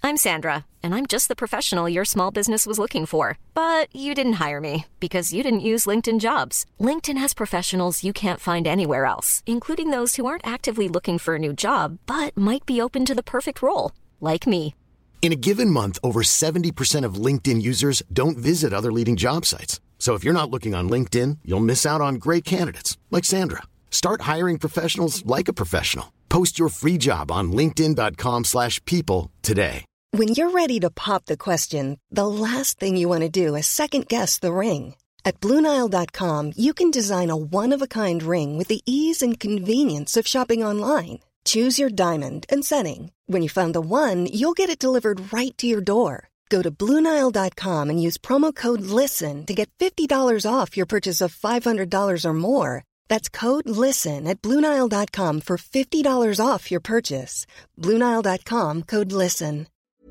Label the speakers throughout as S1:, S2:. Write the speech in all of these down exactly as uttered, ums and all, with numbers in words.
S1: I'm Sandra, and I'm just the professional your small business was looking for. But you didn't hire me because you didn't use LinkedIn Jobs. LinkedIn has professionals you can't find anywhere else, including those who aren't actively looking for a new job, but might be open to the perfect role, like me.
S2: In a given month, over seventy percent of LinkedIn users don't visit other leading job sites. So if you're not looking on LinkedIn, you'll miss out on great candidates like Sandra. Start hiring professionals like a professional. Post your free job on linkedin dot com slash people today.
S3: When you're ready to pop the question, the last thing you want to do is second-guess the ring. At Blue Nile dot com, you can design a one-of-a-kind ring with the ease and convenience of shopping online. Choose your diamond and setting. When you find the one, you'll get it delivered right to your door. Go to Blue Nile dot com and use promo code LISTEN to get fifty dollars off your purchase of five hundred dollars or more. That's code LISTEN at Blue Nile dot com for fifty dollars off your purchase. Blue Nile dot com, code LISTEN.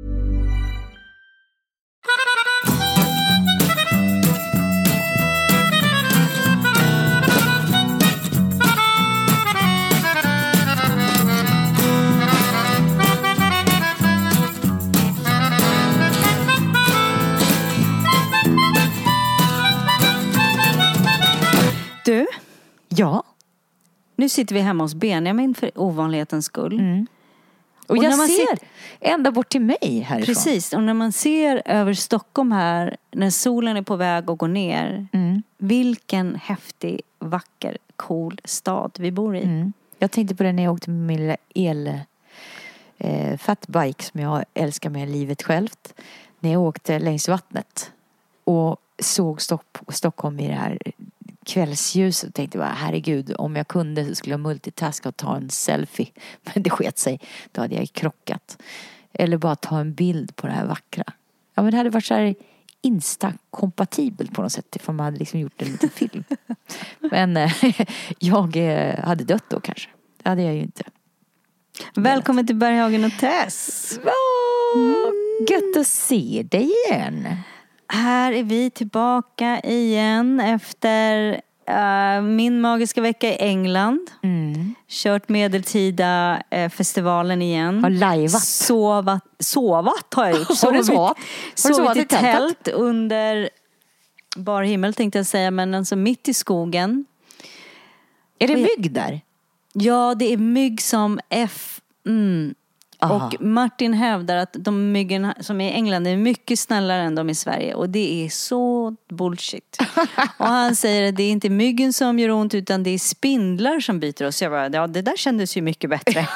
S4: Du?
S5: Ja.
S4: Nu sitter vi hemma hos Benjamin för ovanlighetens skull.
S5: Mm. Och, och jag när man ser, ser ända bort till mig härifrån.
S4: Precis, och när man ser över Stockholm här, när solen är på väg att gå ner.
S5: Mm.
S4: Vilken häftig, vacker, cool stad vi bor i.
S5: Mm. Jag tänkte på det när jag åkte med min lilla el eh, fatbike som jag älskar med livet självt. När jag åkte längs vattnet och såg Stock- Stockholm i det här kvällsljuset och tänkte bara, herregud, om jag kunde så skulle jag multitaska och ta en selfie. Men det sket sig. Då hade jag krockat. Eller bara ta en bild på det här vackra. Ja, men det hade varit så här Insta-kompatibelt på något sätt ifall man hade liksom gjort en liten film. Men eh, jag eh, hade dött då kanske. Det hade jag ju inte.
S4: Välkommen till Berghagen och Tess.
S5: Oh, gött att se dig igen.
S4: Här är vi tillbaka igen efter uh, min magiska vecka i England.
S5: Mm.
S4: Kört medeltida uh, festivalen igen.
S5: Har lajvat.
S4: Sovat, sovat har jag gjort.
S5: Har du sovat?
S4: Sovit,
S5: sovat
S4: i
S5: i tältet?
S4: tält under bar himmel tänkte jag säga. Men alltså mitt i skogen.
S5: Är det mygg där?
S4: Ja, det är mygg som F... Mm.
S5: Aha.
S4: Och Martin hävdar att de myggen som är i England är mycket snällare än de i Sverige. Och det är så bullshit. Och han säger att det är inte myggen som gör ont utan det är spindlar som biter oss. Jag bara, ja det där kändes ju mycket bättre.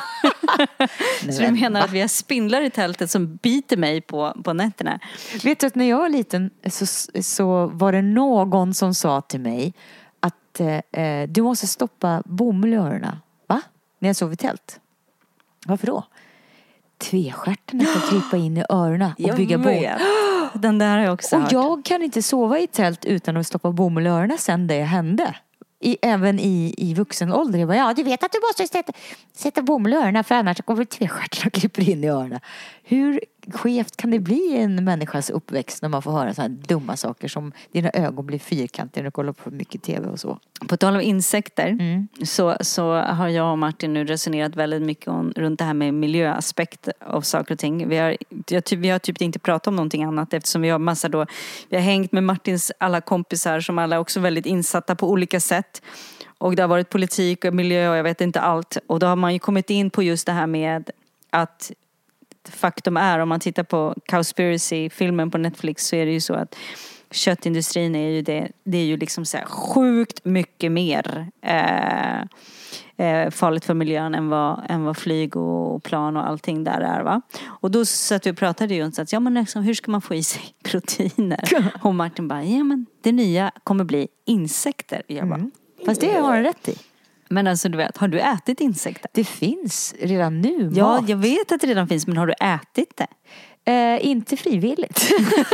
S4: Så du menar att vi har spindlar i tältet som biter mig på, på nätterna.
S5: Vet du att när jag var liten så, så var det någon som sa till mig att eh, du måste stoppa bomull i öronen. Va? När jag sov i tält. Varför då? Tvestjärtarna kan krypa in i öronen och
S4: jag
S5: bygga bo.
S4: Den där har jag också
S5: Och
S4: hört.
S5: jag kan inte sova i tält utan att stoppa bomull i öronen sen det hände. I, även i, i vuxen ålder. Jag bara, ja, du vet att du måste sätta, sätta bomull i öronen för annars kommer tvestjärtarna kryper in i öronen. Hur skevt kan det bli i en människas uppväxt när man får höra så här dumma saker som dina ögon blir fyrkantiga när du kollar på för mycket tv och så.
S4: På tal om insekter
S5: mm.
S4: så, så har jag och Martin nu resonerat väldigt mycket om, runt det här med miljöaspekt av saker och ting. Vi har, jag, vi har typ inte pratat om någonting annat eftersom vi har massa då, vi har hängt med Martins alla kompisar som alla är också väldigt insatta på olika sätt. Och det har varit politik och miljö och jag vet inte allt. Och då har man ju kommit in på just det här med att faktum är, om man tittar på Cowspiracy-filmen på Netflix så är det ju så att köttindustrin är ju det, det är ju liksom så här sjukt mycket mer eh, eh, farligt för miljön än vad, än vad flyg och plan och allting där är, va? Och då så att vi pratade ju om så att ja men liksom, hur ska man få i sig proteiner? Och Martin bara, ja men det nya kommer bli insekter. Jag bara,
S5: mm. Fast det har han rätt i.
S4: Men alltså du vet, har du ätit insekter?
S5: Det finns redan nu mat.
S4: Ja, jag vet att det redan finns, men har du ätit det?
S5: Eh, inte frivilligt.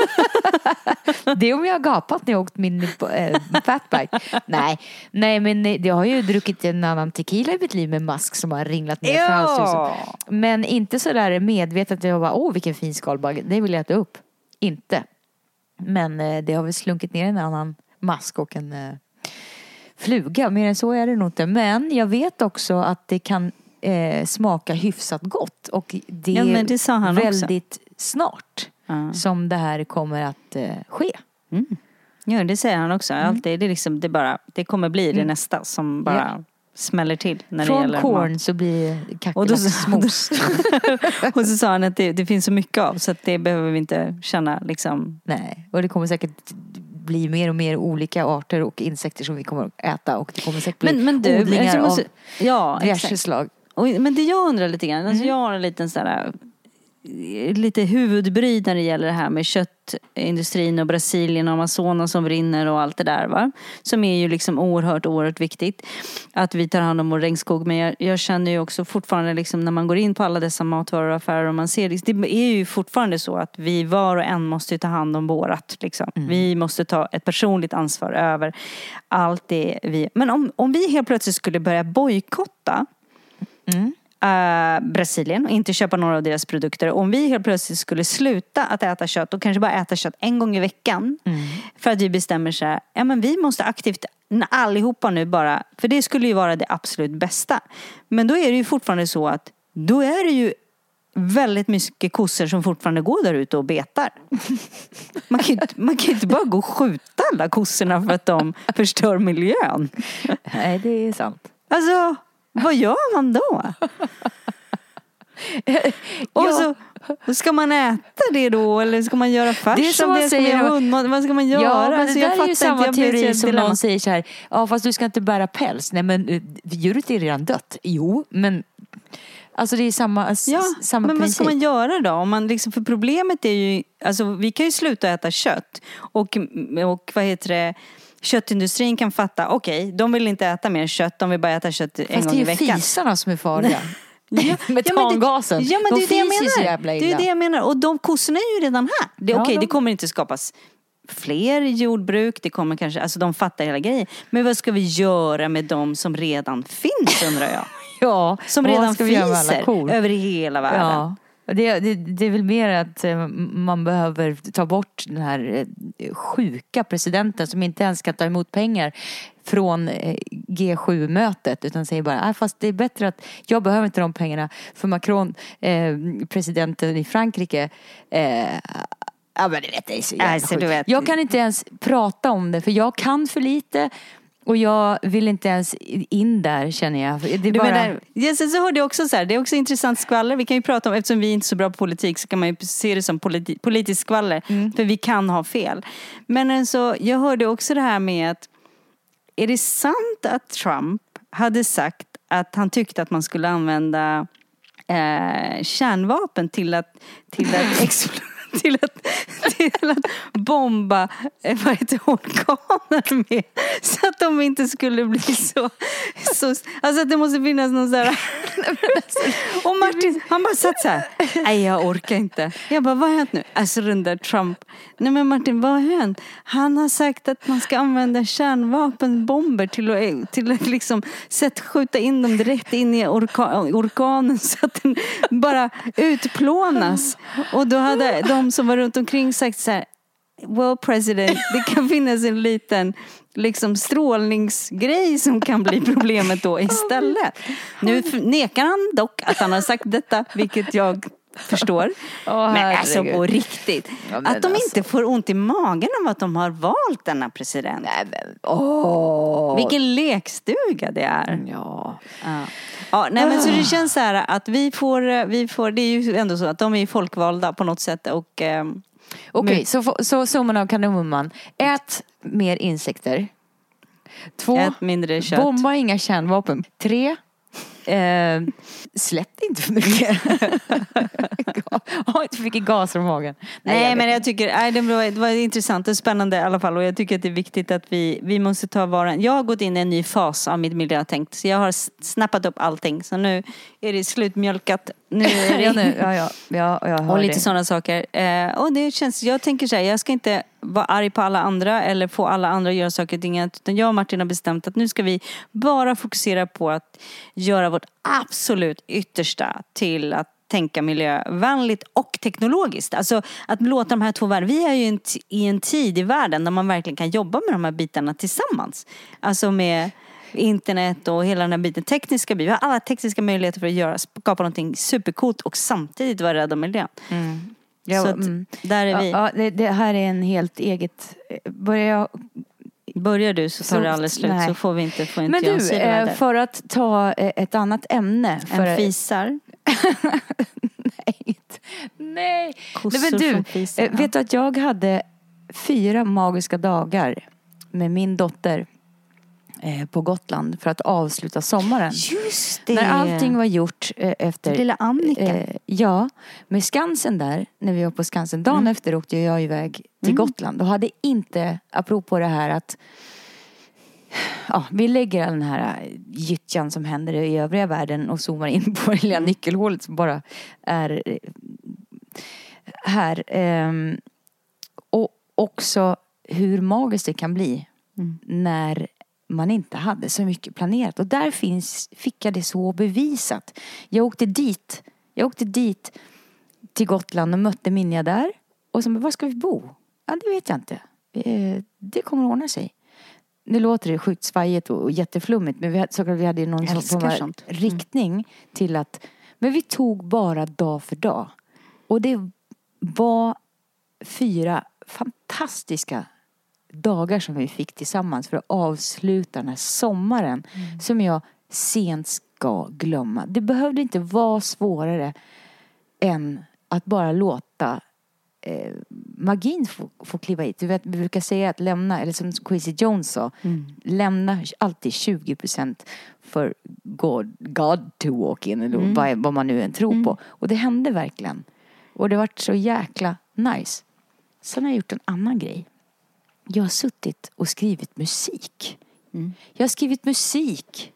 S5: Det är om jag har gapat när jag åkt min äh, fatbike. Nej, nej, men jag har ju druckit en annan tequila i mitt liv med mask som har ringlat ner för halshuset. Men inte så där medvetet att jag bara, åh vilken fin skalbagge, det vill jag äta upp. Inte. Men eh, det har väl slunkit ner en annan mask och en eh, fluga. Mer än så är det nog inte. Men jag vet också att det kan eh, smaka hyfsat gott. Och det,
S4: ja, men det sa han
S5: är väldigt
S4: också.
S5: snart
S4: Mm.
S5: som det här kommer att eh, ske.
S4: Mm. Ja, det säger han också. Mm. Alltid, det, är liksom, det, bara, det kommer bli det mm. nästa som bara ja. smäller till. När
S5: Från
S4: det gäller
S5: corn
S4: mat.
S5: Så blir kackerlacksmos.
S4: Och så sa han att det, det finns så mycket av så att det behöver vi inte känna liksom.
S5: Nej, och det kommer säkert bli mer och mer olika arter och insekter som vi kommer att äta. Och det kommer säkert bli
S4: men, men du,
S5: odlingar
S4: måste,
S5: av
S4: ja,
S5: diverse slag.
S4: Och, men det jag undrar lite grann, alltså
S5: mm.
S4: jag har en liten sån här lite huvudbry när det gäller det här med köttindustrin och Brasilien och Amazonas som brinner och allt det där, va? Som är ju liksom oerhört, oerhört viktigt att vi tar hand om vår regnskog. Men jag, jag känner ju också fortfarande liksom när man går in på alla dessa matvaruaffärer och man ser, det är ju fortfarande så att vi var och en måste ta hand om vårat liksom. Mm. Vi måste ta ett personligt ansvar över allt det vi, men om, om vi helt plötsligt skulle börja bojkotta mm. Uh, Brasilien och inte köpa några av deras produkter. Om vi helt plötsligt skulle sluta att äta kött och kanske bara äta kött en gång i veckan mm. för att vi bestämmer så här, ja men vi måste aktivt allihopa nu bara, för det skulle ju vara det absolut bästa. Men då är det ju fortfarande så att då är det ju väldigt mycket kossor som fortfarande går där ute och betar. Man kan ju inte, man kan inte bara gå och skjuta alla kossorna för att de förstör miljön.
S5: Nej, det är sant.
S4: Alltså, vad gör man då? Och
S5: ja.
S4: så ska man äta det då? Eller ska man göra färs?
S5: Det är som man
S4: det?
S5: säger.
S4: Ska man göra, vad ska man göra?
S5: Ja, men
S4: alltså,
S5: det där
S4: jag
S5: är ju samma
S4: inte,
S5: teori som
S4: dilemma.
S5: någon säger så här. Ja, fast du ska inte bära päls. Nej, men djuret är redan dött. Jo, men alltså det är samma,
S4: ja,
S5: samma
S4: men
S5: princip.
S4: Vad ska man göra då? Om man liksom, för problemet är ju, alltså vi kan ju sluta äta kött. Och, och vad heter det? Köttindustrin kan fatta, okej, okay, de vill inte äta mer kött, de vill bara äta kött en
S5: fast
S4: gång i veckan.
S5: Fast det är ju fisarna som är farliga.
S4: Ja,
S5: metangasen.
S4: Ja, men det, ja, men det är det jag menar.
S5: Så jävla illa.
S4: Det är det jag menar. Och de kossorna är ju redan här. Det,
S5: ja,
S4: okej,
S5: de...
S4: det kommer inte skapas fler jordbruk. Det kommer kanske, alltså de fattar hela grejen. Men vad ska vi göra med de som redan finns, undrar jag?
S5: Ja,
S4: som redan fiser över hela världen.
S5: Ja. Det, det, det är väl mer att man behöver ta bort den här sjuka presidenten som inte ens ska ta emot pengar från G sju-mötet utan säger bara, fast det är bättre att jag behöver inte de pengarna för Macron, eh, presidenten i Frankrike, eh, ja men du vet, det är så jävla
S4: alltså, du vet.
S5: Jag kan inte ens prata om det för jag kan för lite. Och jag vill inte ens in där, känner jag. Det är bara...
S4: menar, yes, så hörde jag också så här, det är också intressant skvaller. Vi kan ju prata om, eftersom vi är inte är så bra på politik så kan man ju se det som politi- politisk skvaller. Mm. För vi kan ha fel. Men alltså, jag hörde också det här med att är det sant att Trump hade sagt att han tyckte att man skulle använda eh, kärnvapen till att, till att explodera? Till att, till att bomba vad heter, orkaner med så att de inte skulle bli så, så alltså att det måste finnas någon så här. Och Martin, han bara satt så här, nej jag orkar inte. Jag bara, vad har hänt nu? Alltså den där Trump, nej men Martin, vad har hänt? Han har sagt att man ska använda kärnvapenbomber till att, till att liksom sätt, skjuta in dem direkt in i orka, orkanen så att den bara utplånas. Och då hade de som var runt omkring sagt så här, well president, det kan finnas en liten liksom strålningsgrej som kan bli problemet då istället. Nu nekar han dock att han har sagt detta, vilket jag förstår.
S5: Oh,
S4: men alltså på riktigt.
S5: Ja,
S4: att de
S5: alltså.
S4: inte får ont i magen av att de har valt denna president.
S5: Nej, men, oh.
S4: Vilken lekstuga det är.
S5: Ja.
S4: Ja. Ja, nej men så det känns så här att vi får, vi får, det är ju ändå så att de är folkvalda på något sätt och eh,
S5: okej, okay, så, så summan av kardemumman. Ät mer insekter. Två,
S4: ät mindre kött.
S5: Bomba inga kärnvapen. Tre, eh, släpp inte för mycket. Ha inte för mycket gas från magen.
S4: Nej, nej jag men jag tycker nej, det, var, det var intressant och spännande i alla fall. Och jag tycker att det är viktigt att vi, vi måste ta vara. Jag har gått in i en ny fas av mitt miljötänk. Så jag har snappat upp allting. Så nu är det slutmjölkat. Nu är det...
S5: ja, nu, ja, ja, ja, jag hör
S4: och lite
S5: det.
S4: sådana saker. Eh, och det känns, jag tänker så här, jag ska inte vara arg på alla andra eller få alla andra att göra saker och ting. Utan jag och Martin har bestämt att nu ska vi bara fokusera på att göra vårt absolut yttersta till att tänka miljövänligt och teknologiskt. Alltså att låta de här två världen. Vi är ju en t- i en tid i världen där man verkligen kan jobba med de här bitarna tillsammans. Alltså med internet och hela den här biten. Tekniska biten. Vi har alla tekniska möjligheter för att göra, skapa någonting supercoolt och samtidigt vara rädda om miljön. Mm.
S5: Ja,
S4: så att
S5: mm.
S4: där är vi.
S5: Ja, ja det, det här är en helt eget... Börjar jag...
S4: Börjar du så tar
S5: Så-
S4: det alldeles slut.
S5: nej.
S4: Så får vi inte, får inte
S5: Men
S4: jag en
S5: du,
S4: syreväder.
S5: eh, för att ta eh, ett annat ämne. För,
S4: En fisar.
S5: Nej. Nej.
S4: Kossor
S5: Nej, men du,
S4: från fisar.
S5: eh, vet du att jag hade fyra magiska dagar med min dotter eh, på Gotland för att avsluta sommaren.
S4: Just det.
S5: När allting var gjort eh, efter...
S4: Lilla Annika.
S5: Eh, ja, med Skansen där, när vi var på Skansen. Dagen
S4: Mm.
S5: efter åkte jag iväg till Gotland. Och hade inte, apropå det här att ja, vi lägger all den här gyttjan som händer i övriga världen och zoomar in på det lilla nyckelhålet som bara är eh, här. Ehm, och också hur magiskt det kan bli
S4: Mm.
S5: när man inte hade så mycket planerat. Och där finns, fick jag det så bevisat. Jag åkte dit. Jag åkte dit till Gotland och mötte Minja där. Och så, men var ska vi bo? Ja, det vet jag inte. Eh, det kommer att ordna sig. Nu låter det sjukt svajigt och, och jätteflummigt. Men vi hade, så vi hade någon
S4: Jag
S5: sorts
S4: älskar sånt. Mm.
S5: riktning till att... Men vi tog bara dag för dag. Och det var fyra fantastiska dagar som vi fick tillsammans för att avsluta den här sommaren
S4: Mm.
S5: som jag sent ska glömma. Det behövde inte vara svårare än att bara låta eh, magin få, få kliva hit. Du vet, vi brukar säga att lämna, eller som Quincy Jones sa,
S4: Mm.
S5: lämna alltid tjugo procent för God, God to walk in, eller
S4: Mm.
S5: vad, vad man nu än tror på. Och det hände verkligen. Och det var så jäkla nice. Sen har jag gjort en annan grej. Jag har suttit och skrivit musik.
S4: Mm.
S5: Jag har skrivit musik.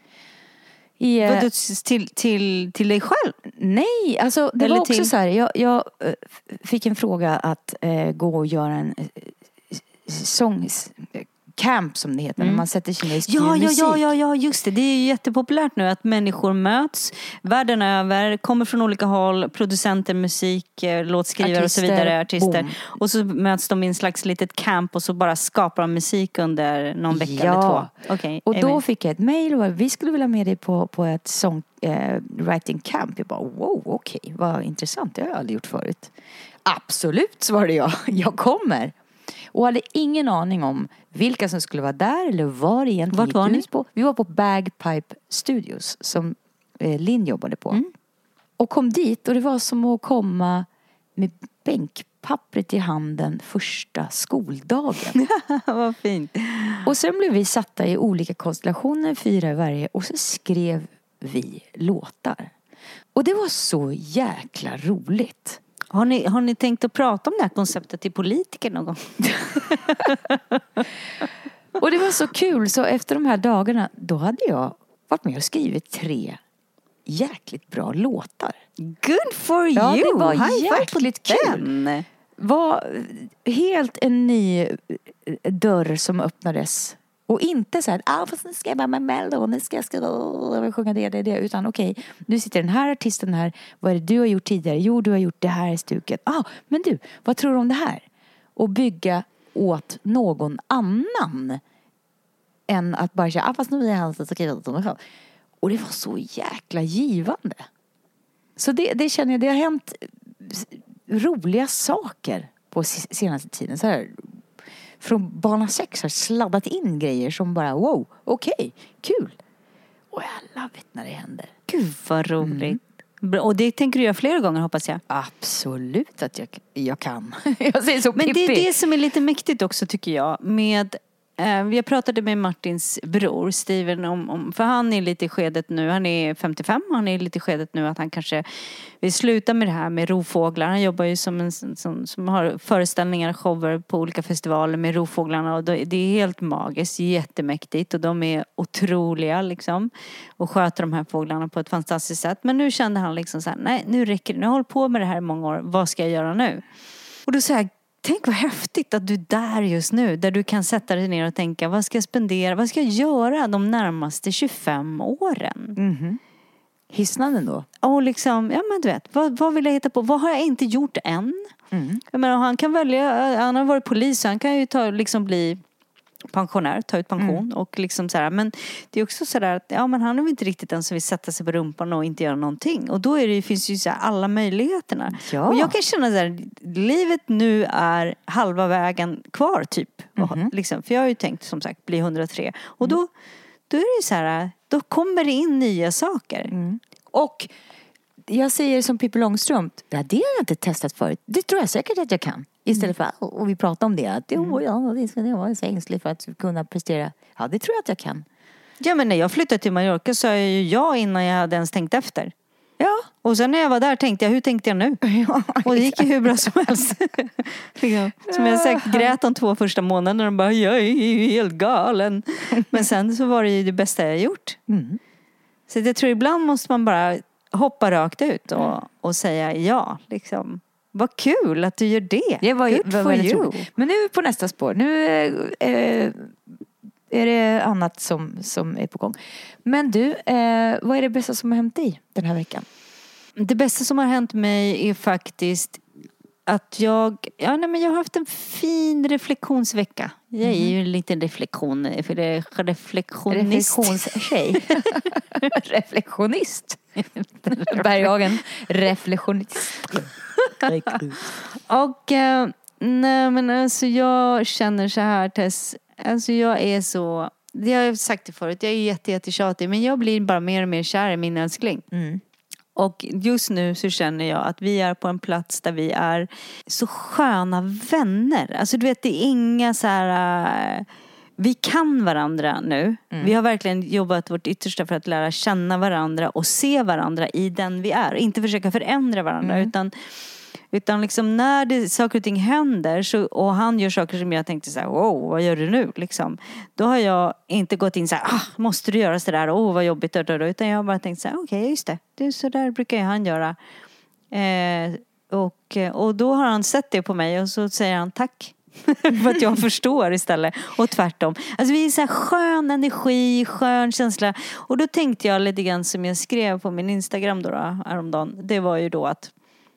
S5: I, eh,
S4: Vadå, till, till, till dig själv?
S5: nej, alltså det
S4: Eller
S5: var också
S4: till-
S5: så här. Jag, jag eh, fick en fråga att eh, gå och göra en eh, sångs... camp som det heter. När man sätter sig ner och skriver
S4: Ja, ja,
S5: musik.
S4: ja, ja, ja, just det. Det är ju jättepopulärt nu att människor möts världen över, kommer från olika håll, producenter, musik, eh, låtskrivare och så
S5: Artister,
S4: vidare, artister.
S5: boom.
S4: Och så möts de i en slags litet camp och så bara skapar de musik under någon vecka
S5: Ja.
S4: eller två. Okej,
S5: Och
S4: är
S5: då
S4: med.
S5: fick jag ett mejl och vi skulle vilja ha med dig på, på ett sång, eh, writing camp. Jag bara, wow, okej, okay, vad intressant. Det har jag aldrig gjort förut. Absolut, svarade jag. Jag kommer. Och hade ingen aning om vilka som skulle vara där eller var det egentligen
S4: Vart
S5: gick
S4: var ni?
S5: ut på. Vi var på Bagpipe Studios som eh, Linn jobbade på.
S4: Mm.
S5: Och kom dit och det var som att komma med bänkpappret i handen första skoldagen.
S4: Vad fint.
S5: Och sen blev vi satta i olika konstellationer, fyra i varje, och så skrev vi låtar. Och det var så jäkla roligt.
S4: Har ni, har ni tänkt att prata om det här konceptet till politiker någon gång?
S5: Och det var så kul, så efter de här dagarna, då hade jag varit med och skrivit tre jäkligt bra låtar.
S4: Good for
S5: Ja,
S4: you!
S5: det var
S4: High five på
S5: jäkligt kul.
S4: den.
S5: Var helt en ny dörr som öppnades. Och inte så här, ah, fast nu ska jag bara med Mello, nu ska jag skriva, jag vill sjunga det, det, det. Utan okej, okay, nu sitter den här artisten här. Vad är det du har gjort tidigare? Jo, du har gjort det här stuket. Ah, men du, vad tror du om det här? Och bygga åt någon annan än att bara säga, ah, fast nu är jag hans och skriva det som själv. Och det var så jäkla givande. Så det, det känner jag, det har hänt roliga saker på senaste tiden. Så här, från bana sex har sladdat in grejer som bara, wow, okej, okay, kul. Och jag love it när det händer.
S4: Gud vad roligt. Mm. Och det tänker du göra flera gånger, hoppas jag.
S5: Absolut att jag, jag kan. Jag säger så
S4: Men
S5: Pippi.
S4: det är det som är lite mäktigt också, tycker jag. Med, eh, vi pratade med Martins bror Steven om, om, för han är lite i skedet nu, han är femtiofem, han är lite i skedet nu att han kanske vill sluta med det här med rovfåglar. Han jobbar ju som en som, som har föreställningar, shower på olika festivaler med rovfåglarna, och det är helt magiskt, jättemäktigt, och de är otroliga liksom, och sköter de här fåglarna på ett fantastiskt sätt. Men nu kände han liksom så här, nej, nu räcker det, nu har jag hållit på med det här i många år, vad ska jag göra nu? Och då säger jag, tänk vad häftigt att du är där just nu, där du kan sätta dig ner och tänka, vad ska jag spendera, vad ska jag göra de närmaste tjugofem åren?
S5: Mm-hmm. Hisnaden då?
S4: Och liksom, ja men du vet, vad, vad vill jag hitta på? Vad har jag inte gjort än?
S5: Mm.
S4: Jag menar, han kan välja, han har varit polis, så han kan ju ta, liksom bli pensionär, ta ut pension
S5: Mm.
S4: och liksom så här, men det är också så där att ja, men han är väl inte riktigt den som vill sätta sig på rumpan och inte göra någonting, och då är det, finns ju så här alla möjligheterna.
S5: Ja.
S4: Och jag kan känna så här, livet nu är halva vägen kvar typ.
S5: Mhm.
S4: Liksom, för jag har ju tänkt som sagt bli hundratre, och då, då är det ju så här, då kommer det in nya saker.
S5: Mm. Och jag säger som Pippi Långstrump, ja, det har jag inte testat förut. Det tror jag säkert att jag kan. Istället för, och vi pratar om det, att jo, ja, det ska det vara så ängslig för att kunna prestera. Ja, det tror jag att jag kan.
S4: Ja, men när jag flyttade till Mallorca så är ju jag innan jag hade ens tänkt efter.
S5: Ja.
S4: Och sen när jag var där tänkte jag, hur tänkte jag nu?
S5: Ja,
S4: Och det gick ju hur bra som helst. Som jag sagt, grät de två första månaderna och bara, jag är ju helt galen. Men sen så var det ju det bästa jag gjort.
S5: Mm.
S4: Så jag tror ibland måste man bara hoppa rakt ut och, och säga ja, liksom. Vad kul att du gör det.
S5: Det var,
S4: Good
S5: var
S4: for
S5: väldigt
S4: you.
S5: roligt. Men nu på nästa spår. Nu eh, är det annat som, som är på gång. Men du, eh, vad är det bästa som har hänt dig den här veckan?
S4: Det bästa som har hänt mig är faktiskt att jag, ja, nej, men jag har haft en fin reflektionsvecka. Jag är ju en liten reflektion, för det är reflektionist.
S5: Reflektionstjej. Reflektionist. Berghagen. Reflektionist.
S4: Och eh, nej, men alltså jag känner så här, Tess, alltså jag är så, det har jag sagt det förut, jag är jätte, jätte tjatig, men jag blir bara mer och mer kär i min älskling.
S5: Mm.
S4: Och just nu så känner jag att vi är på en plats där vi är så sköna vänner. Alltså du vet, det är inga så här, uh, vi kan varandra nu. Mm. Vi har verkligen jobbat vårt yttersta för att lära känna varandra och se varandra i den vi är. Inte försöka förändra varandra, mm. utan Utan liksom när det, saker och ting händer så, och han gör saker som jag tänkte så här, wow, vad gör du nu? Liksom. Då har jag inte gått in så här, ah, måste du göra så där? Åh, oh, vad jobbigt. Utan jag har bara tänkt så här, okej, okay, just det. Det är så där brukar ju han göra. Eh, och, och då har han sett det på mig och så säger han tack. För att jag förstår istället. Och tvärtom. Alltså vi är så här skön energi, skön känsla. Och då tänkte jag lite grann som jag skrev på min Instagram då, då häromdagen. Det var ju då att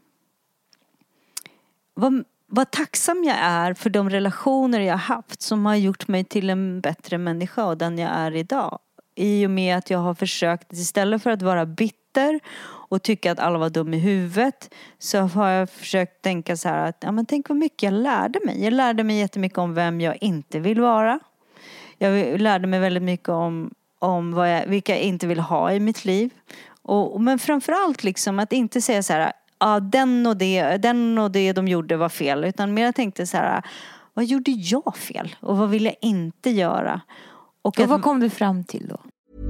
S4: Vad, vad tacksam jag är för de relationer jag har haft som har gjort mig till en bättre människa och den jag är idag. I och med att jag har försökt, istället för att vara bitter och tycka att alla var dum i huvudet, så har jag försökt tänka så här att, ja men tänk vad mycket jag lärde mig. Jag lärde mig jättemycket om vem jag inte vill vara. Jag lärde mig väldigt mycket om, om vad jag, vilka jag inte vill ha i mitt liv. Och, men framförallt liksom att inte säga så här, ja, den och det, den och det de gjorde var fel. Utan mer jag tänkte så här, vad gjorde jag fel? Och vad vill jag inte göra? Och,
S5: och
S4: att,
S5: vad kom du fram till då?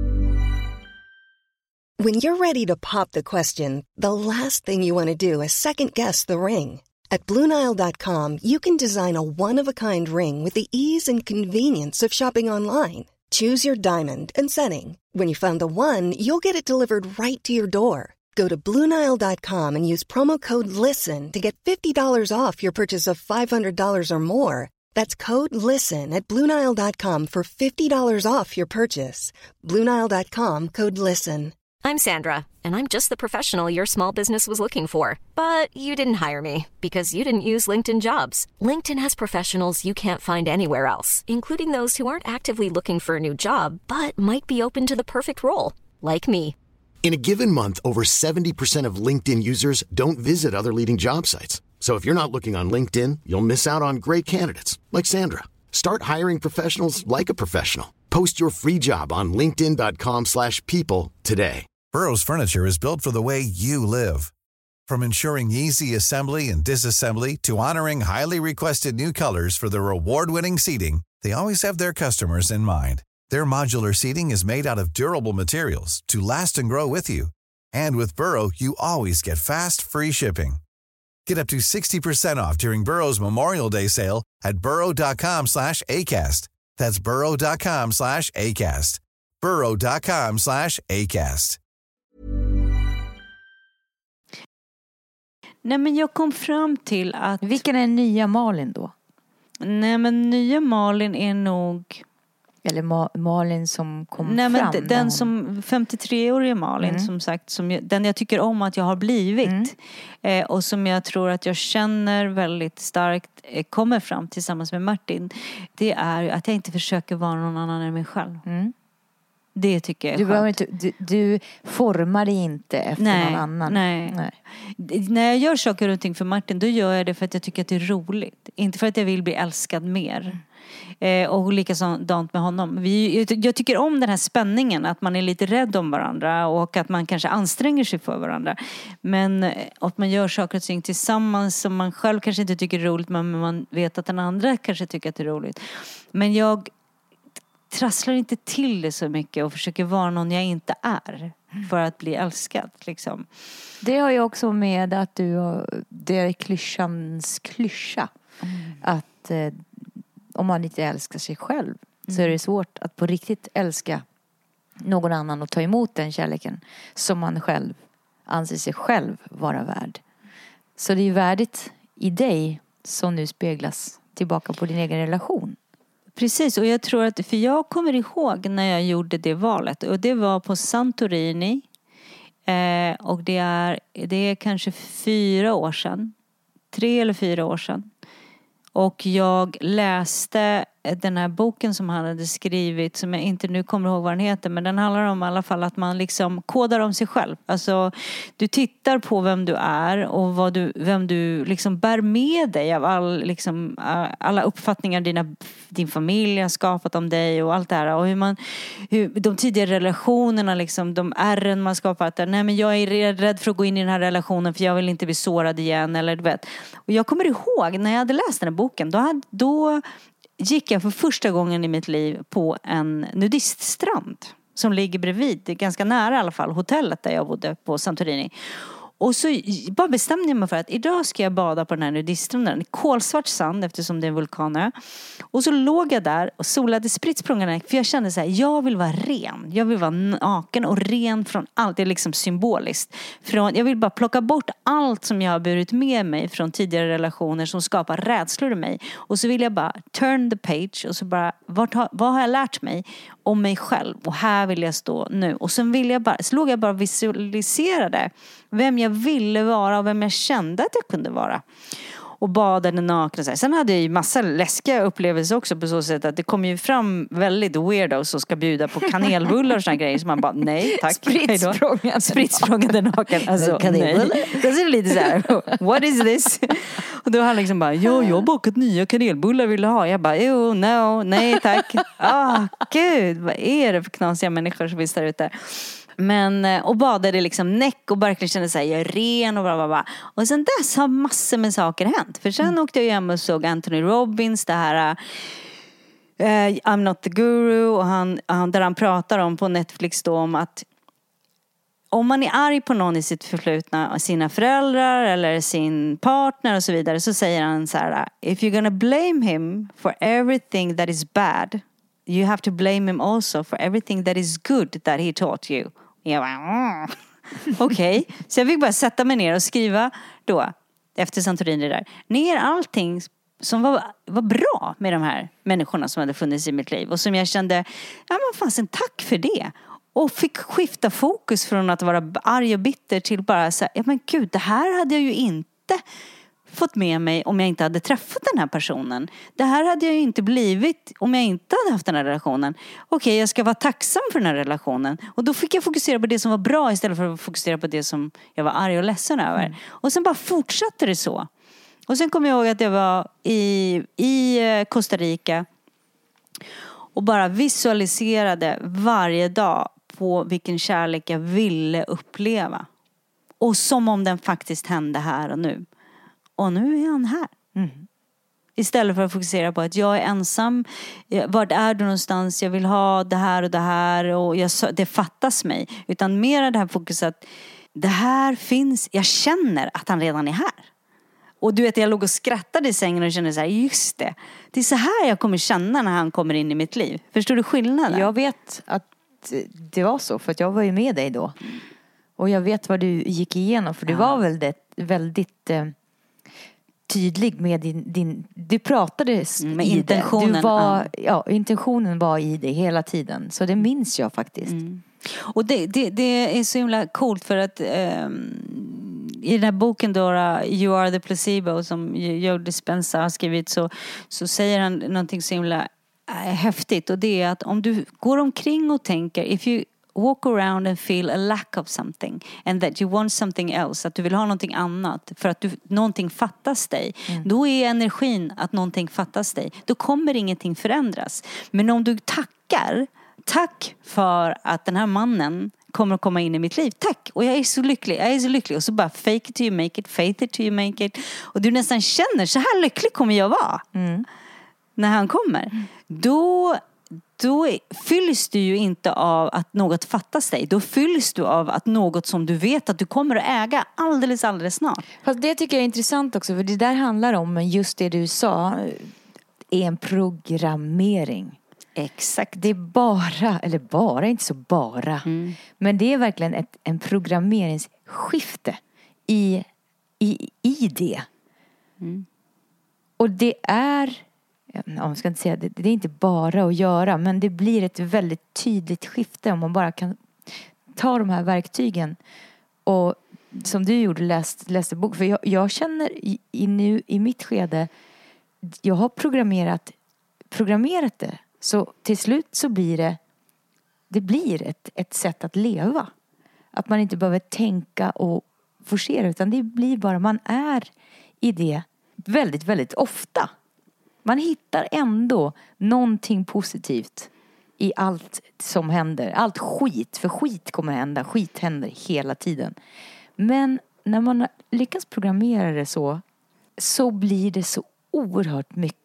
S3: When you're ready to pop the question, the last thing you want to do is second guess the ring. At Blue Nile dot com, you can design a one-of-a-kind ring with the ease and convenience of shopping online. Choose your diamond and setting. When you find the one, you'll get it delivered right to your door. Go to Blue Nile dot com and use promo code LISTEN to get fifty dollars off your purchase of five hundred dollars or more. That's code LISTEN at Blue Nile dot com for fifty dollars off your purchase. Blue Nile dot com, code LISTEN.
S1: I'm Sandra, and I'm just the professional your small business was looking for. But you didn't hire me because you didn't use LinkedIn Jobs. LinkedIn has professionals you can't find anywhere else, including those who aren't actively looking for a new job, but might be open to the perfect role, like me.
S2: In a given month, over seventy percent of LinkedIn users don't visit other leading job sites. So if you're not looking on LinkedIn, you'll miss out on great candidates like Sandra. Start hiring professionals like a professional. Post your free job on linkedin dot com slash people today.
S6: Burrow's furniture is built for the way you live. From ensuring easy assembly and disassembly to honoring highly requested new colors for their award-winning seating, they always have their customers in mind. Their modular seating is made out of durable materials to last and grow with you. And with Burrow, you always get fast, free shipping. Get up to sixty percent off during Burrow's Memorial Day sale at burrow dot com slash ACAST. That's burrow dot com slash ACAST. burrow dot com slash ACAST.
S4: Nej, men jag kom fram till att...
S5: Vilken är nya Malin då?
S4: Nej, men nya Malin är nog...
S5: Eller Ma- Malin som kom
S4: Nej, men
S5: fram?
S4: d- den
S5: hon...
S4: som femtiotre-åriga Malin
S5: Mm.
S4: som sagt, som jag, den jag tycker om att jag har blivit
S5: Mm.
S4: eh, och som jag tror att jag känner väldigt starkt eh, kommer fram tillsammans med Martin, det är att jag inte försöker vara någon annan än mig själv.
S5: Mm.
S4: Det tycker jag är
S5: Du, behöver
S4: skönt.
S5: inte, du, du formar dig inte efter
S4: Nej,
S5: någon annan.
S4: nej.
S5: nej.
S4: D- När jag gör saker och ting för Martin, då gör jag det för att jag tycker att det är roligt. Inte för att jag vill bli älskad mer. Eh, och likadant med honom. Vi, jag, jag tycker om den här spänningen, att man är lite rädd om varandra och att man kanske anstränger sig för varandra. Men eh, att man gör saker och ting tillsammans som man själv kanske inte tycker är roligt, men man vet att den andra kanske tycker att det är roligt. Men jag trasslar inte till det så mycket och försöker vara någon jag inte är för att bli älskad liksom.
S5: Det har ju också med att du har, det är klyschans klyscha. Mm. Att eh, om man inte älskar sig själv mm. så är det svårt att på riktigt älska någon annan och ta emot den kärleken som man själv anser sig själv vara värd. Så det är ju värdigt i dig som nu speglas tillbaka på din egen relation.
S4: Precis, och jag tror att, för jag kommer ihåg när jag gjorde det valet, och det var på Santorini eh, och det är, det är kanske fyra år sedan, tre eller fyra år sedan, och jag läste den här boken som han hade skrivit, som jag inte nu kommer ihåg vad den heter, men den handlar om i alla fall att man liksom kodar om sig själv. Alltså du tittar på vem du är och vad du, vem du liksom bär med dig av all, liksom, alla uppfattningar dina, din familj har skapat om dig och allt det här, och hur man, hur, de tidigare relationerna liksom, de ärren man skapat där. Nej, men jag är rädd för att gå in i den här relationen för jag vill inte bli sårad igen, eller du vet. Och jag kommer ihåg när jag hade läst den här boken, då hade, då gick jag för första gången i mitt liv på en nudiststrand som ligger bredvid, ganska nära i alla fall, hotellet där jag bodde på Santorini. Och så bara bestämde jag mig för att idag ska jag bada på den här nudiststranden. Kolsvart sand eftersom det är en vulkan. Och så låg jag där och solade spritt språngarna. För jag kände så här, jag vill vara ren. Jag vill vara naken och ren från allt. Det är liksom symboliskt. Från, jag vill bara plocka bort allt som jag har burit med mig från tidigare relationer som skapar rädslor i mig. Och så vill jag bara turn the page och så bara, vad har, vad har jag lärt mig om mig själv? Och här vill jag stå nu. Och sen vill jag bara, så låg jag bara och visualiserade vem jag ville vara och vem jag kände att jag kunde vara. Och badade naken och så här. Sen hade jag ju massa läskiga upplevelser också på så sätt att det kom ju fram väldigt weirdos som ska bjuda på kanelbullar och såna grejer som man bara, nej tack.
S5: Spritsprångande
S4: Spritsprångande naken. Alltså, nej. Då är det lite så här, what is this? Och då har han liksom bara, ja, jag har bakat nya kanelbullar, vill du ha? Jag bara, jo, no, nej tack. Ah, gud, vad är det för knasiga människor som finns där ute? Men, och badade liksom näck och verkligen kände sig jag är ren och bla bla bla. Och sen dess har massor med saker hänt. För sen mm. åkte jag hem och såg Anthony Robbins, det här uh, I'm not the guru, och han, han, där han pratar om på Netflix då om att om man är arg på någon i sitt förflutna, sina föräldrar eller sin partner och så vidare, så säger han så här: if you're gonna blame him for everything that is bad, you have to blame him also for everything that is good that he taught you. Jag bara, okej. Okay. Så jag fick bara sätta mig ner och skriva då, efter Santorini där, ner allting som var, var bra med de här människorna som hade funnits i mitt liv. Och som jag kände, ja men fanns tack för det. Och fick skifta fokus från att vara arg och bitter till bara så här, ja men gud, det här hade jag ju inte fått med mig om jag inte hade träffat den här personen. Det här hade jag ju inte blivit om jag inte hade haft den här relationen. Okej, jag ska vara tacksam för den här relationen. Och då fick jag fokusera på det som var bra istället för att fokusera på det som jag var arg och ledsen över. Mm. Och sen bara fortsatte det så. Och sen kom jag ihåg att jag var i, i Costa Rica och bara visualiserade varje dag på vilken kärlek jag ville uppleva. Och som om den faktiskt hände här och nu. Och nu är han här. Mm. Istället för att fokusera på att jag är ensam. Vart är du någonstans? Jag vill ha det här och det här. Och jag, det fattas mig. Utan mer det här fokuset. Det här finns. Jag känner att han redan är här. Och du vet, jag låg och skrattade i sängen och kände så här, just det. Det är så här jag kommer känna när han kommer in i mitt liv. Förstår du skillnaden?
S5: Jag vet att det var så. För att jag var ju med dig då. Och jag vet vad du gick igenom. För du ja. var väl det, väldigt... Eh, tydlig med din, din du pratade
S4: Mm, med
S5: i
S4: intentionen,
S5: det. Du var,
S4: ja.
S5: ja, intentionen var i det hela tiden. Så det minns jag faktiskt.
S4: Mm. Och det, det, det är så himla coolt för att um, i den här boken då, You Are the Placebo, som Joe Dispenza har skrivit, så, så säger han någonting så himla äh, häftigt. Och det är att om du går omkring och tänker, if you walk around and feel a lack of something and that you want something else, att du vill ha någonting annat för att du, någonting fattas dig, mm. då är energin att någonting fattas dig. Då kommer ingenting förändras. Men om du tackar, tack för att den här mannen kommer att komma in i mitt liv. Tack! Och jag är så lycklig. Jag är så lycklig. Och så bara fake it till you make it. Faith it till you make it. Och du nästan känner, så här lycklig kommer jag vara. Mm. När han kommer. Mm. Då, då fylls du ju inte av att något fattas dig. Då fylls du av att något som du vet att du kommer att äga alldeles, alldeles snart.
S5: Fast det tycker jag är intressant också. För det där handlar om, just det du sa, är en programmering.
S4: Exakt.
S5: Det är bara, eller bara, inte så bara. Mm. Men det är verkligen ett, en programmeringsskifte i, i, i det. Mm. Och det är, jag ska inte säga, det, det är inte bara att göra. Men det blir ett väldigt tydligt skifte om man bara kan ta de här verktygen. Och som du gjorde, läst, läste bok. För jag, jag känner i, i, nu, i mitt skede, jag har programmerat, programmerat det. Så till slut så blir det, det blir ett, ett sätt att leva. Att man inte behöver tänka och forcera, utan det blir bara, man är i det väldigt, väldigt ofta. Man hittar ändå någonting positivt i allt som händer. Allt skit, för skit kommer hända. Skit händer hela tiden. Men när man lyckas programmera det så, så blir det så oerhört mycket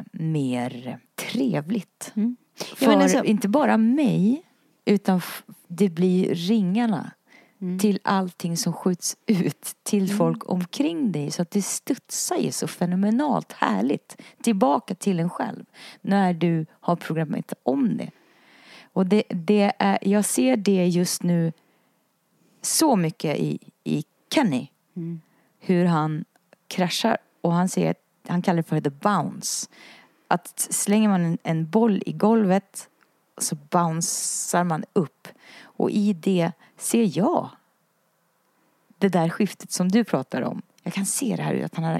S5: mer trevligt. Mm. För ja, alltså, inte bara mig, utan f- det blir ringarna mm. till allting som skjuts ut till mm. folk omkring dig. Så att det studsar ju så fenomenalt härligt tillbaka till en själv när du har programmerat om det. Och det, det är, jag ser det just nu så mycket i, i Kenny. Mm. Hur han kraschar, och han säger, han kallar det för the bounce. Att slänger man en, en boll i golvet så bouncear man upp. Och i det ser jag det där skiftet som du pratar om. Jag kan se det här, att han har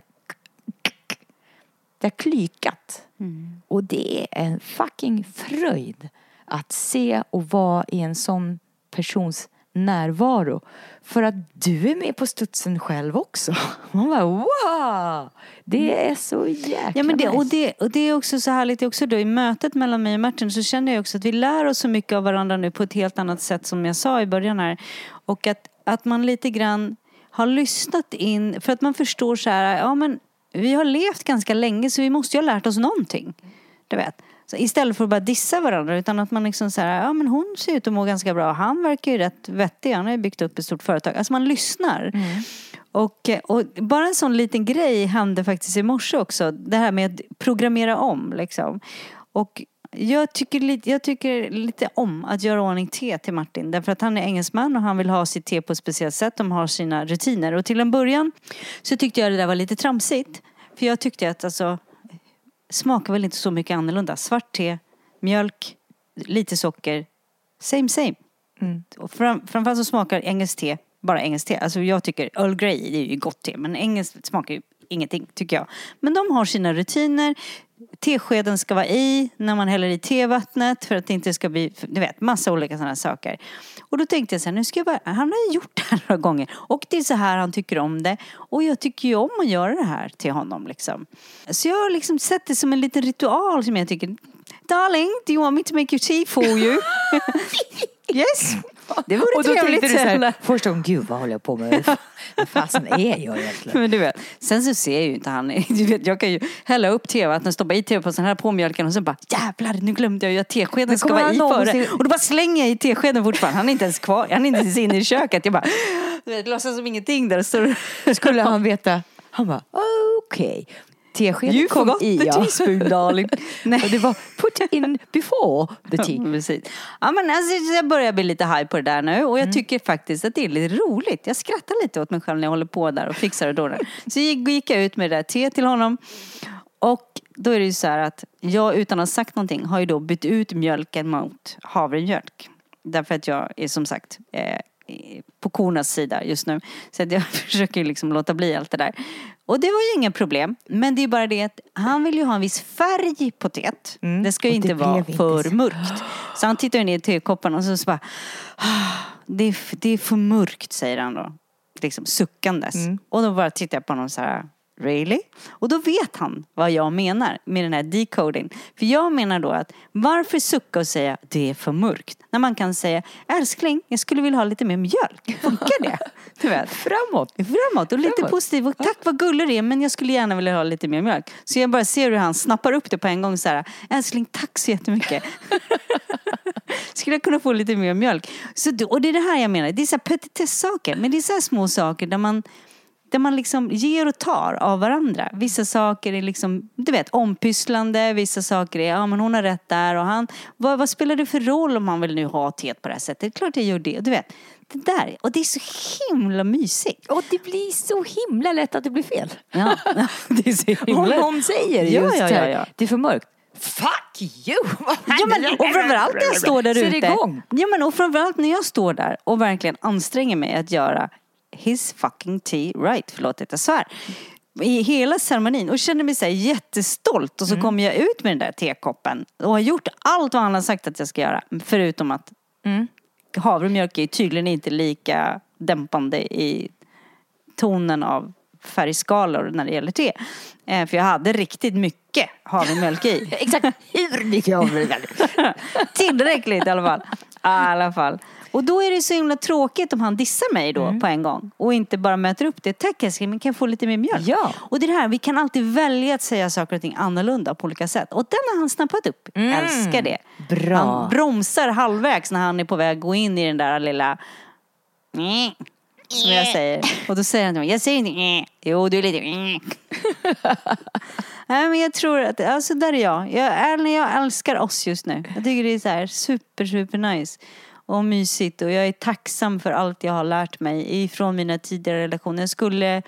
S5: det har klykat. Mm. Och det är en fucking fröjd att se och vara i en sån persons närvaro. För att du är med på studsen själv också. Man bara, wow! Det är så jäkla
S4: ja, men det,
S5: nice.
S4: och, det, och det är också så härligt också då, i mötet mellan mig och Martin så känner jag också att vi lär oss så mycket av varandra nu på ett helt annat sätt, som jag sa i början här. Och att, att man lite grann har lyssnat in, för att man förstår så här, ja men vi har levt ganska länge så vi måste ju ha lärt oss någonting. Du vet. Så istället för att bara dissa varandra, utan att man liksom så här, ja men hon ser ut att må ganska bra. Han verkar ju rätt vettig, han har ju byggt upp ett stort företag. Alltså man lyssnar. Mm. Och, och bara en sån liten grej hände faktiskt i morse också. Det här med att programmera om liksom. Och jag tycker, lite, jag tycker lite om att göra ordning te till Martin. Därför att han är engelsman och han vill ha sitt te på ett speciellt sätt. De har sina rutiner. Och till en början så tyckte jag det där var lite tramsigt. För jag tyckte att alltså, smakar väl inte så mycket annorlunda. Svart te, mjölk, lite socker. Same same. Mm. Och fram, framförallt så smakar engelskt te bara engelskt te. Alltså jag tycker Earl Grey, det är ju gott te. Men engelskt smakar ju ingenting tycker jag. Men de har sina rutiner. Teskeden ska vara i när man häller i tevattnet. För att det inte ska bli, du vet, massa olika sådana saker. Och då tänkte jag så här, nu ska jag bara, han har ju gjort det här några gånger. Och det är så här han tycker om det. Och jag tycker ju om att göra det här till honom liksom. Så jag har liksom sett det som en liten ritual som jag tycker, darling, do you want me to make your tea for you? Yes. Det vore
S5: och då
S4: trevligt.
S5: tänkte du så här, först om gud vad håller jag på med? Vad fasen är jag egentligen?
S4: Men du vet, sen så ser ju inte han, du vet, jag kan ju hälla upp tevattnet, stoppa i te på sån här på mjölken och så bara, jävlar, nu glömde jag ju att teskeden ska vara i före. Och då bara slänger jag i teskeden fortfarande. Han är inte ens kvar, han är inte ens inne i köket. Jag bara, du vet, låtsas som ingenting där. Så
S5: skulle han veta, han bara, okej. Okay. Teskeden
S4: You
S5: kom
S4: forgot
S5: i,
S4: the
S5: ja.
S4: teaspoon, darling. Nej.
S5: Och det var put in before the tea.
S4: Precis. Ja, men alltså, jag börjar bli lite high på det där nu. Och jag
S5: Mm.
S4: tycker faktiskt att det är lite roligt. Jag skrattar lite åt mig själv när jag håller på där och fixar och donar. Så gick jag ut med det där te till honom. Och då är det ju så här att jag utan att ha sagt någonting har ju då bytt ut mjölken mot havremjölk. Därför att jag är som sagt eh, på kornas sida just nu. Så att jag försöker liksom låta bli allt det där. Och det var ju inga problem. Men det är bara det att han vill ju ha en viss färg på teet.
S5: Mm,
S4: det ska ju
S5: och
S4: inte
S5: det
S4: vara
S5: blev
S4: för
S5: inte så.
S4: mörkt. Så han tittar ju ner i tekoppen och så, så bara ah, det, är, det är för mörkt, säger han då. Liksom suckandes.
S5: Mm.
S4: Och då bara tittar jag på honom så här. Really? Och då vet han vad jag menar med den här decoding. För jag menar då att varför sucka och säga det är för mörkt? När man kan säga, älskling, jag skulle vilja ha lite mer mjölk. Funkar det? Du vet.
S5: Framåt.
S4: Framåt och lite
S5: Framåt.
S4: positiv. Och tack vad gullig det är, men jag skulle gärna vilja ha lite mer mjölk. Så jag bara ser hur han snappar upp det på en gång så här. Älskling, tack så jättemycket. Skulle jag kunna få lite mer mjölk? Så, och det är det här jag menar. Det är så här petitessaker. Men det är så här små saker där man där man liksom ger och tar av varandra. Vissa saker är liksom, du vet, ompysslande. Vissa saker är, ja men hon har rätt där. Och han, vad, vad spelar det för roll om man vill nu ha teet på det här sättet? Det är klart jag gör det. Du vet, det där. Och det är så himla mysigt.
S5: Och det blir så himla lätt att det blir fel.
S4: Ja, det är så himla.
S5: Om någon säger
S4: Ja,
S5: just
S4: ja,
S5: här,
S4: ja, ja.
S5: det är för mörkt. Fuck you!
S4: Ja, men, och framförallt när jag står där
S5: så är
S4: ute.
S5: det igång.
S4: Ja, men och framförallt när jag står där och verkligen anstränger mig att göra his fucking tea right, förlåt att jag svär. I hela ceremonin och känner mig så här jättestolt och så mm. kommer jag ut med den där tekoppen och har gjort allt vad han har sagt att jag ska göra, förutom att mm. havremjölk är tydligen inte lika dämpande i tonen av färgskalor när det gäller te. Eh, för jag hade riktigt mycket havremjölk i.
S5: Exakt, hur mycket havremjölk?
S4: Tillräckligt i alla fall. I alla fall. Och då är det så himla tråkigt om han dissar mig då mm. på en gång. Och inte bara möter upp det. Tack älskling, men kan jag få lite mer mjölk?
S5: Ja.
S4: Och det är det här, vi kan alltid välja att säga saker och ting annorlunda på olika sätt. Och den har han snappat upp. Mm. Älskar det.
S5: Bra.
S4: Han bromsar halvvägs när han är på väg att gå in i den där lilla... Som jag säger. Och då säger han, jag säger inte jo du är lite nej men jag tror att, alltså där är jag jag, jag älskar oss just nu. Jag tycker det är så här super super nice och mysigt och jag är tacksam för allt jag har lärt mig ifrån mina tidigare relationer. Jag skulle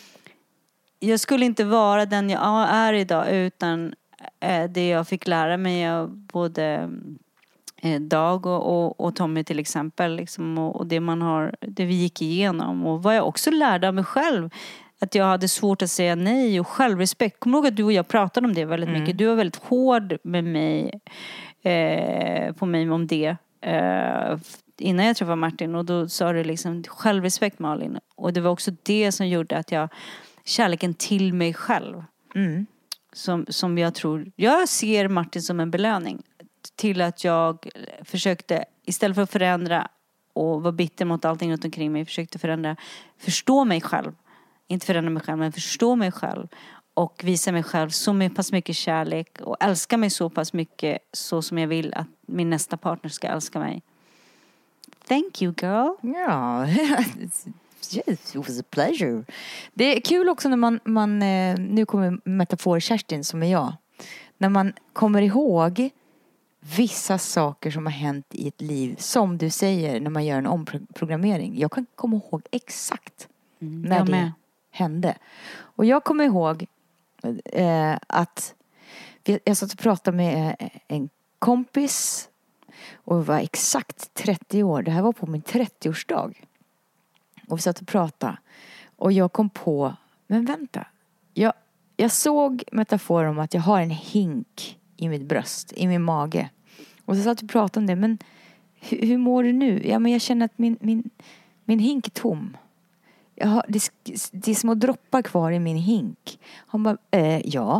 S4: jag skulle inte vara den jag är idag utan det jag fick lära mig av både Dag och, och, och Tommy till exempel liksom, och, och det man har, det vi gick igenom och vad jag också lärde av mig själv, att jag hade svårt att säga nej och självrespekt. Kommer du ihåg att du och jag pratade om det väldigt mm. mycket? Du var väldigt hård med mig eh, på mig om det eh, innan jag träffade Martin och då sa du liksom självrespekt Malin och det var också det som gjorde att jag kärleken till mig själv mm. som, som jag tror, jag ser Martin som en belöning till att jag försökte, istället för att förändra och vara bitter mot allting runt omkring mig, försökte förändra, förstå mig själv. Inte förändra mig själv, men förstå mig själv. Och visa mig själv så pass mycket kärlek. Och älska mig så pass mycket så som jag vill att min nästa partner ska älska mig. Thank you girl.
S5: Ja, yes, it was a pleasure. Det är kul också när man, man nu kommer metafor Kerstin som är jag. När man kommer ihåg vissa saker som har hänt i ett liv, som du säger när man gör en omprogrammering. Jag kan komma ihåg exakt mm, när det med. hände. Och jag kommer ihåg eh, att jag satt och pratade med en kompis och var exakt trettio år. Det här var på min trettioårsdag. Och vi satt och pratade. Och jag kom på, men vänta. Jag, jag såg metafor om att jag har en hink i mitt bröst, i min mage. Och så satt vi och pratade om det. Men hur, hur mår du nu? Ja, men jag känner att min, min, min hink är tom. Jag har, det, det är små droppar kvar i min hink. Han bara, eh, ja.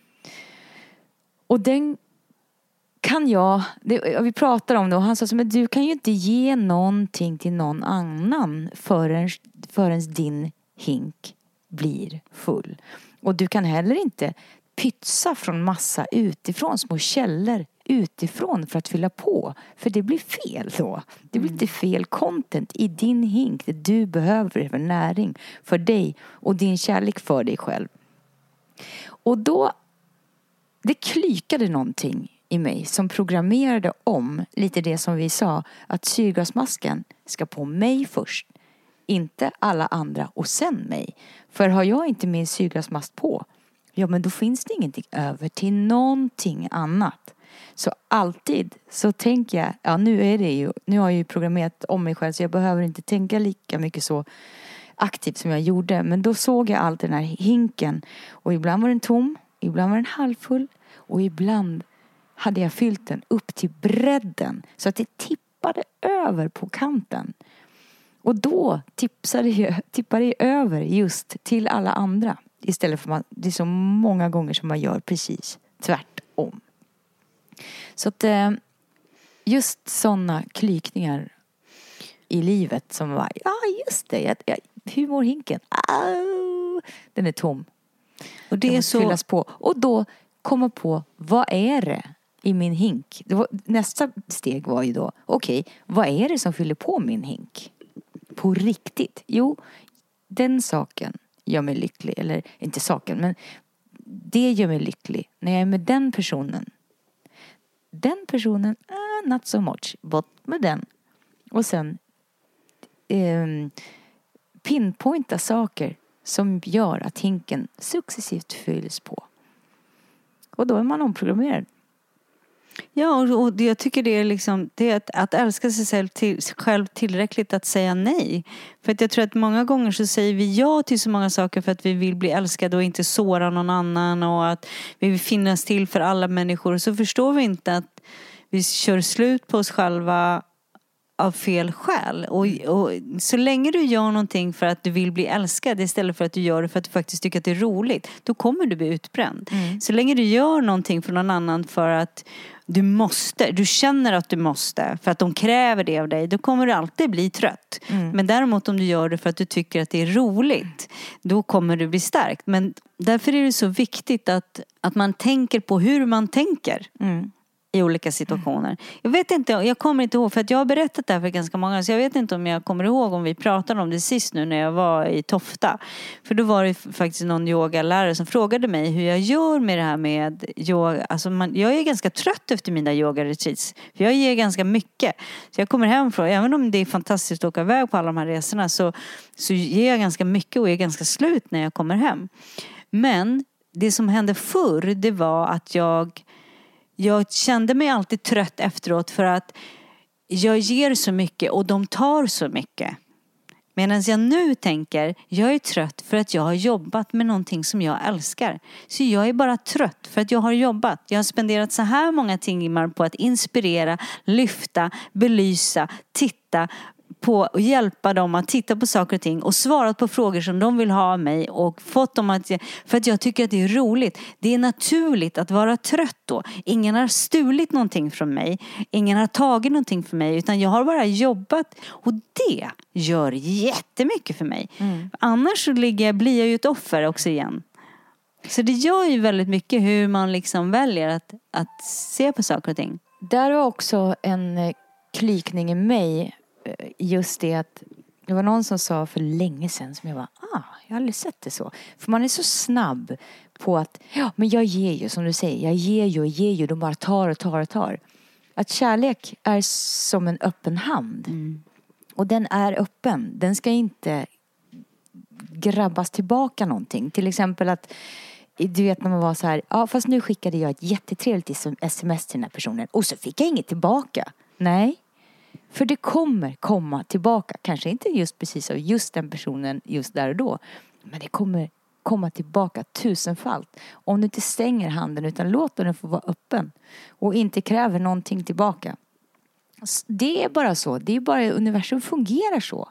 S5: Och den kan jag, det, vi pratade om det och han sa så, men du kan ju inte ge någonting till någon annan förrän, förrän din hink blir full. Och du kan heller inte pytsa från massa utifrån, små källor utifrån för att fylla på. För det blir fel då. Det blir inte fel content i din hink. Det du behöver för näring för dig och din kärlek för dig själv. Och då, det klykade någonting i mig som programmerade om lite det som vi sa, att syrgasmasken ska på mig först, inte alla andra och sen mig. För har jag inte min syrgasmask på, ja men då finns det ingenting över till någonting annat. Så alltid så tänker jag, ja nu är det ju, nu har jag ju programmerat om mig själv så jag behöver inte tänka lika mycket så aktivt som jag gjorde. Men då såg jag alltid den här hinken och ibland var den tom, ibland var den halvfull och ibland hade jag fyllt den upp till bredden så att det tippade över på kanten. Och då tipsade jag, tippade jag över just till alla andra. Istället för att det är så många gånger som man gör precis tvärtom. Så att just sådana klykningar i livet som var, ja just det, jag, jag, hur mår hinken? Au, den är tom. Och det är så fyllas på. Och då komma på, vad är det i min hink? Det var, nästa steg var ju då, okej, okay, vad är det som fyller på min hink? På riktigt? Jo, den saken gör mig lycklig. Eller inte saken, men det gör mig lycklig. När jag är med den personen. Den personen, ah, not so much. But med den. Och sen eh, pinpointa saker som gör att hinken successivt fylls på. Och då är man omprogrammerad.
S4: Ja, och, och jag tycker det är liksom det är att, att älska sig själv, till, själv tillräckligt att säga nej. För att jag tror att många gånger så säger vi ja till så många saker för att vi vill bli älskade och inte såra någon annan och att vi vill finnas till för alla människor. Och så förstår vi inte att vi kör slut på oss själva av fel skäl. Och, och så länge du gör någonting för att du vill bli älskad istället för att du gör det för att du faktiskt tycker att det är roligt, då kommer du bli utbränd. Mm. Så länge du gör någonting för någon annan för att du måste, du känner att du måste, för att de kräver det av dig, då kommer du alltid bli trött. Mm. Men däremot om du gör det för att du tycker att det är roligt, då kommer du bli stark. Men därför är det så viktigt att, att man tänker på hur man tänker. Mm. I olika situationer. Jag vet inte, jag kommer inte ihåg, för att jag har berättat det här för ganska många, så jag vet inte om jag kommer ihåg om vi pratade om det sist nu när jag var i Tofta. För då var det faktiskt någon yogalärare som frågade mig hur jag gör med det här med yoga. Alltså man, jag är ganska trött efter mina yoga-retreats. För jag ger ganska mycket. Så jag kommer hem från, även om det är fantastiskt att åka iväg på alla de här resorna, så, så ger jag ganska mycket och är ganska slut när jag kommer hem. Men det som hände förr, det var att jag Jag kände mig alltid trött efteråt för att jag ger så mycket och de tar så mycket. Medan jag nu tänker, jag är trött för att jag har jobbat med någonting som jag älskar. Så jag är bara trött för att jag har jobbat. Jag har spenderat så här många timmar på att inspirera, lyfta, belysa, titta på och hjälpa dem att titta på saker och ting och svarat på frågor som de vill ha av mig och fått dem att, för att jag tycker att det är roligt. Det är naturligt att vara trött då. Ingen har stulit någonting från mig. Ingen har tagit någonting från mig, utan jag har bara jobbat, och det gör jättemycket för mig. Mm. Annars så ligger jag, blir jag ju ett offer också igen. Så det gör ju väldigt mycket hur man liksom väljer att, att se på saker och ting.
S5: Där var också en klykning i mig. Just det att det var någon som sa för länge sedan som jag var, ah, jag har aldrig sett det så. För man är så snabb på att, ja men jag ger ju, som du säger, jag ger ju och ger ju, de bara tar och tar och tar. Att kärlek är som en öppen hand. Mm. Och den är öppen, den ska inte grabbas tillbaka någonting. Till exempel att, du vet när man var så här, ja fast nu skickade jag ett jättetrevligt sms till den här personen och så fick jag inget tillbaka. Nej. För det kommer komma tillbaka. Kanske inte just precis av just den personen just där och då. Men det kommer komma tillbaka tusenfalt. Om du inte stänger handen utan låter den få vara öppen. Och inte kräver någonting tillbaka. Det är bara så. Det är bara universum fungerar så.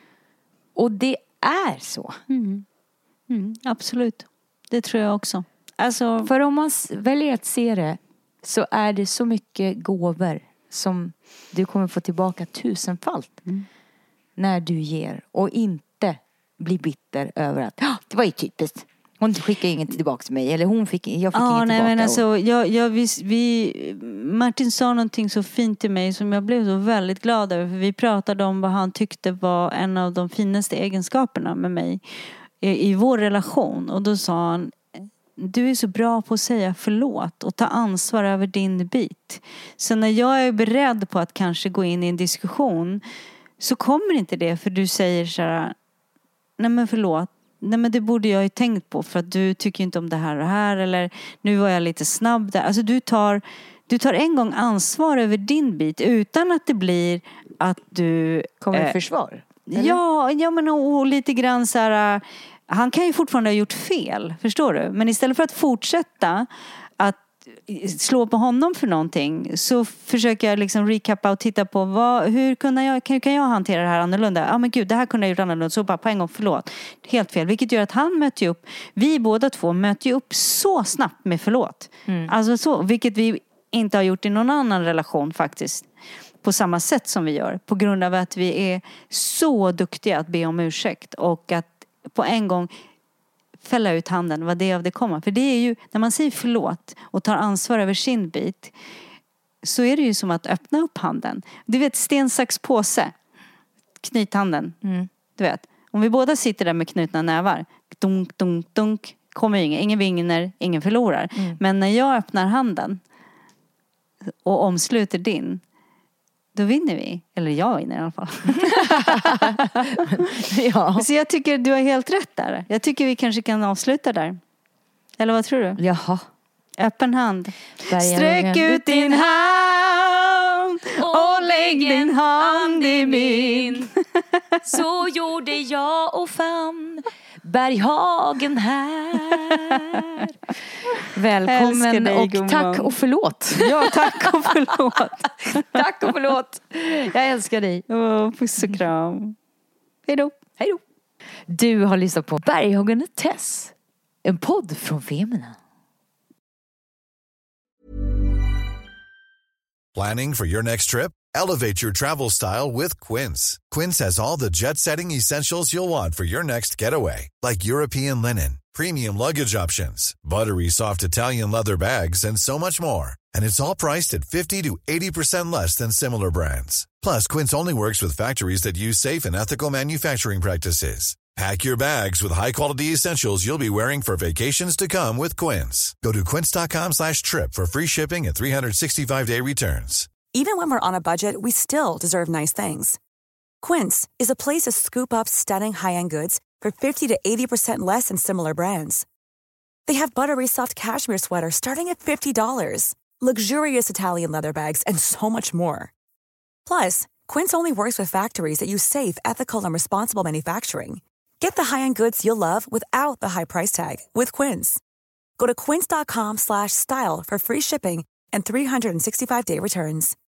S5: Och det är så.
S4: Mm. Mm, absolut. Det tror jag också.
S5: Alltså, för om man väljer att se det så är det så mycket gåvor som du kommer få tillbaka tusenfalt mm. när du ger, och inte bli bitter över att ah, det var ju typiskt. Hon skickade inget tillbaka till mig, eller hon fick, jag fick
S4: ah,
S5: inget
S4: nej,
S5: tillbaka.
S4: Men alltså, jag, jag, vi, vi, Martin sa någonting så fint till mig som jag blev så väldigt glad över. För vi pratade om vad han tyckte var en av de finaste egenskaperna med mig i, i vår relation. Och då sa han, du är så bra på att säga förlåt och ta ansvar över din bit. Så när jag är beredd på att kanske gå in i en diskussion så kommer inte det, för du säger så här: nej men förlåt, nej men det borde jag ju tänkt på för att du tycker inte om det här och här, eller nu var jag lite snabb där. Alltså du tar, du tar en gång ansvar över din bit utan att det blir att du
S5: kommer i
S4: eh,
S5: försvar. Eller?
S4: Ja, ja men och, och lite grann så här, han kan ju fortfarande ha gjort fel, förstår du? Men istället för att fortsätta att slå på honom för någonting, så försöker jag liksom recappa och titta på vad, hur kan jag, kan, kan jag hantera det här annorlunda? Ja men gud, det här kunde jag gjort annorlunda. Så bara på en gång, förlåt. Helt fel. Vilket gör att han möter upp, vi båda två möter ju upp så snabbt med förlåt. Mm. Alltså så, vilket vi inte har gjort i någon annan relation faktiskt. På samma sätt som vi gör. På grund av att vi är så duktiga att be om ursäkt. Och att på en gång fälla ut handen, vad det av det kommer. För det är ju, när man säger förlåt och tar ansvar över sin bit, så är det ju som att öppna upp handen. Du vet, sten, sax, påse. Knyt handen. Mm. Du vet, om vi båda sitter där med knutna nävar, dunk, dunk, dunk, kommer ingen. Ingen vinner, ingen förlorar. Mm. Men när jag öppnar handen och omsluter din, då vinner vi. Eller jag vinner i alla fall. Ja. Så jag tycker du har helt rätt där. Jag tycker vi kanske kan avsluta där. Eller vad tror du?
S5: Jaha.
S4: Öppen hand. Sträck ut din hand och lägg din hand i min.
S5: Så gjorde jag och fann Berghagen här. Välkommen dig, och gumman. Tack och förlåt.
S4: Ja, tack och förlåt.
S5: Tack och förlåt. Jag älskar dig.
S4: Oh, puss och kram. Hej då.
S5: Hej då. Du har lyssnat på Berghagen och Tess. En podd från Femina.
S6: Planning for your next trip? Elevate your travel style with Quince. Quince has all the jet-setting essentials you'll want for your next getaway, like European linen, premium luggage options, buttery soft Italian leather bags, and so much more. And it's all priced at fifty to eighty percent less than similar brands. Plus, Quince only works with factories that use safe and ethical manufacturing practices. Pack your bags with high-quality essentials you'll be wearing for vacations to come with Quince. Go to quince.com slash trip for free shipping and three sixty-five day returns.
S7: Even when we're on a budget, we still deserve nice things. Quince is a place to scoop up stunning high-end goods for fifty to eighty percent less than similar brands. They have buttery soft cashmere sweaters starting at fifty dollars, luxurious Italian leather bags, and so much more. Plus, Quince only works with factories that use safe, ethical, and responsible manufacturing. Get the high-end goods you'll love without the high price tag with Quince. Go to quince.com slash style for free shipping and three sixty-five day returns.